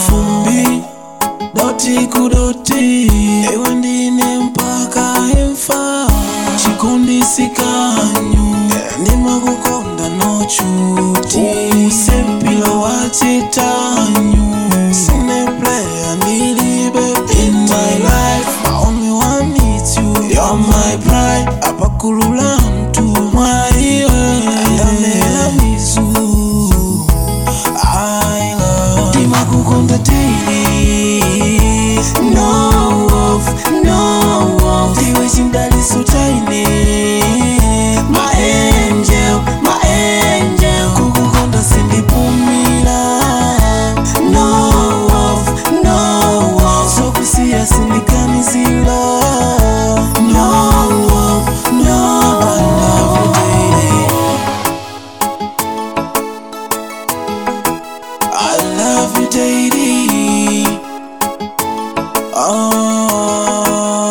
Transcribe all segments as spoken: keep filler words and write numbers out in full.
fumbi doti kudoti ewe ndine mpaka imfa chikondi sikanyu ndima kukonda no chuti usempilo wachitanyu sine player ndilibe in my life my only one needs you you're my pride apakulula mtu mwaiwe andamela mizu I love ndima kukonda daily no off no off diwe shindali so tiny my angel my angel kukukonda sindipumila no off no off so kusiya sindikanizila no off no I love you daily oh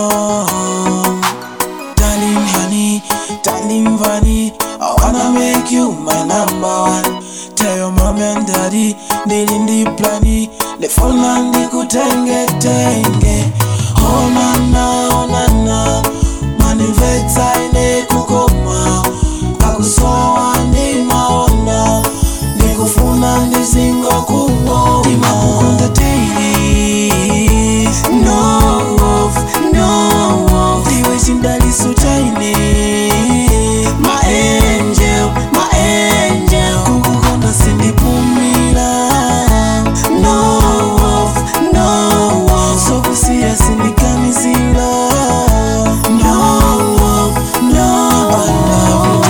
darling honey darling Vanny I wanna make you my number one tell your mom and daddy nilindi plani nifuna ndikutenge tenge oh nana oh nana maniveta ine kukoma kakusoa ndimaona nikufuna ndizingo kubo ndima kukonda daily no off no off diwe shindali so tiny my angel my angel kukukonda sindipumila no off no off so kusiya sindikanizila no off no I love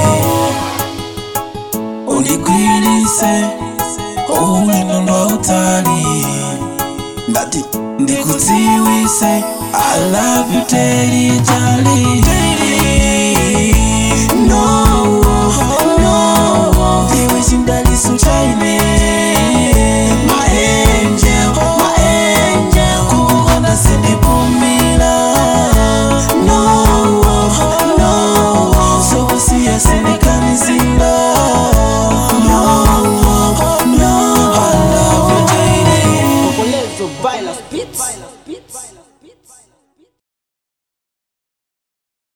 you unigwilise ulendo lwa utali ndati ndikutiwise I love you daily daily daily no no diwe shindali so tiny my angel my angel kukukonda sindipumila no no so kusiya sindikanizila Violence Beats.